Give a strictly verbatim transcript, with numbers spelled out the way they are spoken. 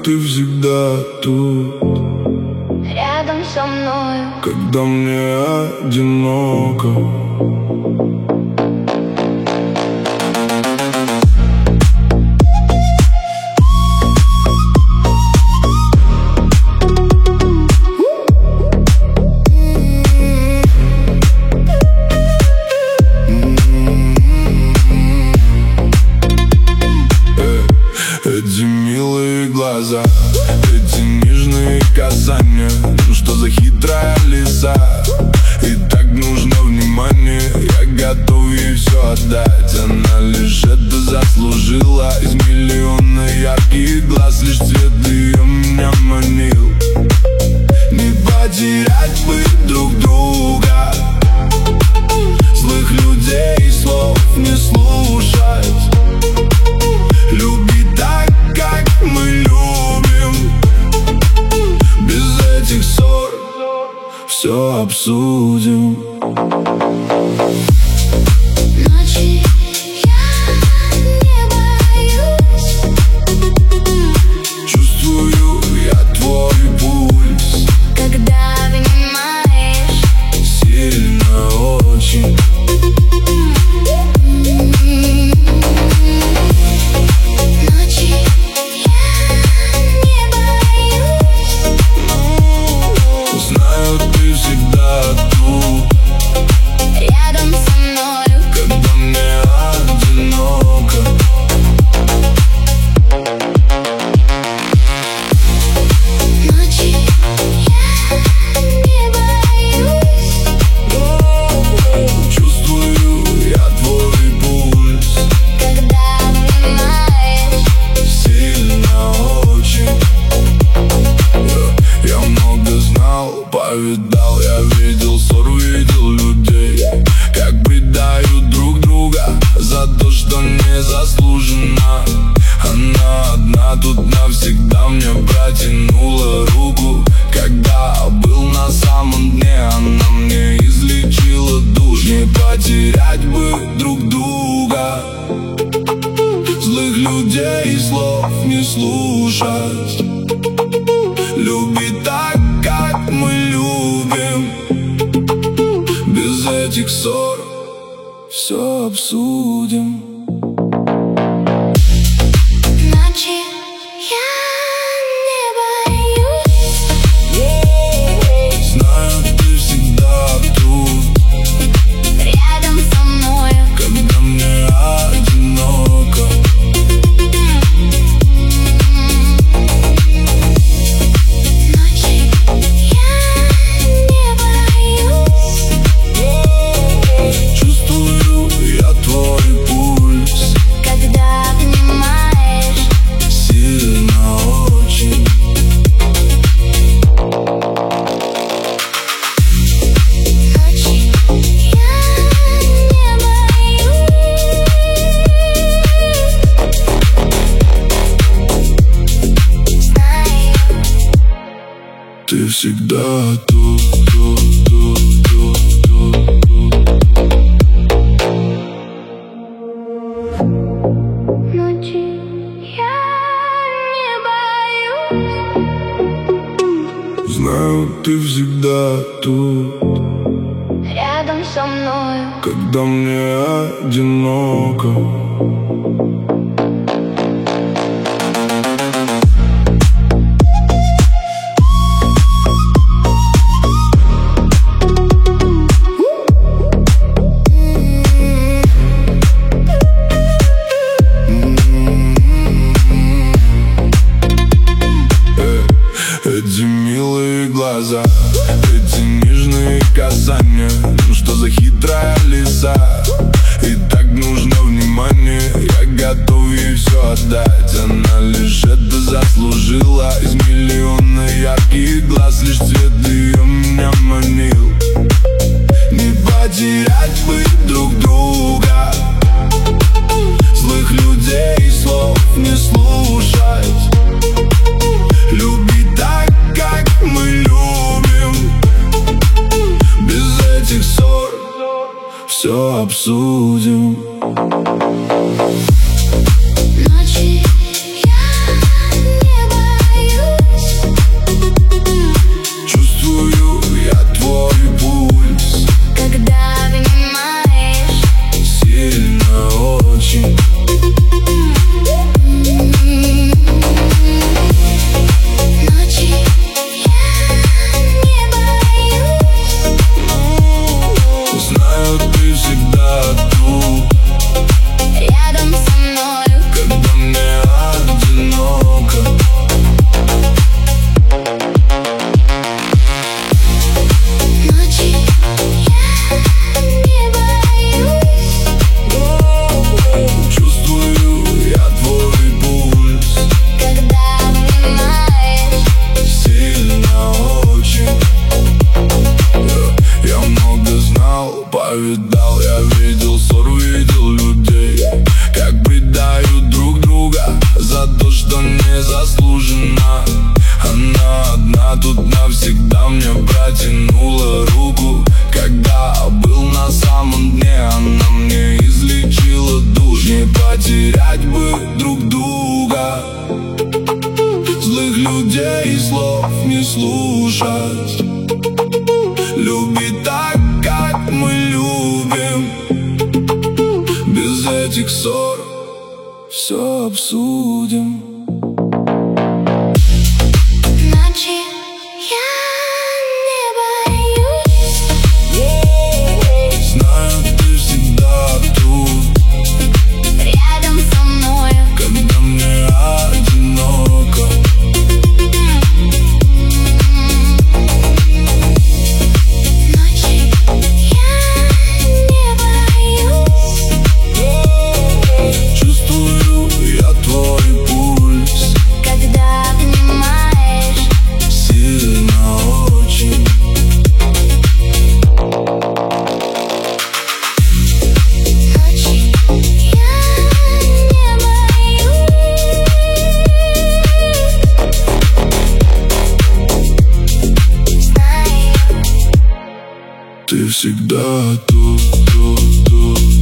ты всегда тут, рядом со мной, когда мне одиноко. Эти милые глаза, эти нежные касания, ну что за хитрая лиса? И так нужно внимание, я готов ей все отдать. Она лишь это заслужила. Из миллиона ярких глаз лишь цвет ее меня манил. Не потерять бы друг друга, злых людей слов не слушать, любить так, как мы любим, без этих ссор все обсудим. ночи я не боюсь, Чувствую я твой пульс, когда обнимаешь, сильно очень. ночи я не боюсь, Знаю, ты всегда тут, рядом со мною, когда мне одиноко. ночи я не боюсь, Чувствую я твой пульс, когда обнимаешь, сильно очень. Я, я много знал, повидал, я видел ссор, видел людей, как предают друг друга за то, что не заслуженно. Она одна тут навсегда мне протянула руку, когда был на самом дне, она мне излечила душу. Не потерять бы друг друга, злых людей слов не слушать, любить так, как мы любим, без этих ссор все обсудим. ночи я не боюсь, Знаю, ты всегда тут, рядом со мною, когда мне одиноко. ночи я не боюсь, Чувствую я твой пульс, когда обнимаешь, сильно очень. ночи я не боюсь, знаю, Ты всегда тут, тут, тут, тут, тут, тут. ночи я не боюсь, Знаю, ты всегда тут, рядом со мною, когда мне одиноко. Эти милые глаза, эти нежные касания, ну что за хитрая лиса? И так нужно внимание, я готов ей все отдать. Она лишь это заслужила. Из миллиона ярких глаз лишь цвет ее меня манил. Не потерять бы друг друга, злых людей слов не слушать, любить так, как мы любим, без этих ссор все обсудим. ночи я не боюсь, Люби так, как мы любим, без этих ссор все обсудим. Ночи я не боюсь. Знаю, ты всегда тут, Рядом со мною, когда мне одиноко. ночи я не боюсь. Чувствую я твой пульс, Когда обнимаешь, сильно очень. ночи я не боюсь. Знаю, Ты всегда тут, тут, тут.